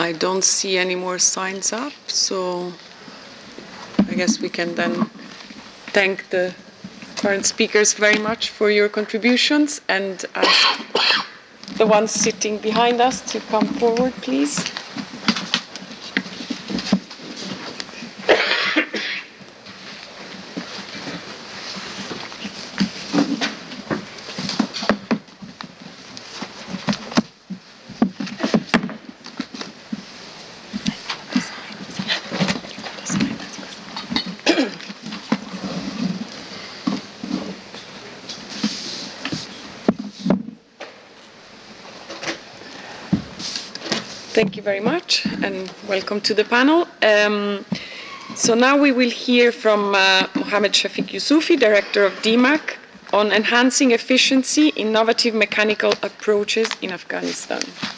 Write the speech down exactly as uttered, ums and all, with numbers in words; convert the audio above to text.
I don't see any more signs up, so I guess we can then thank the current speakers very much for your contributions and ask the ones sitting behind us to come forward, please. Thank you very much, and welcome to the panel. Um, so now we will hear from uh, Mohammed Shafiq Yousufi, Director of D M A C, on enhancing efficiency, innovative mechanical approaches in Afghanistan.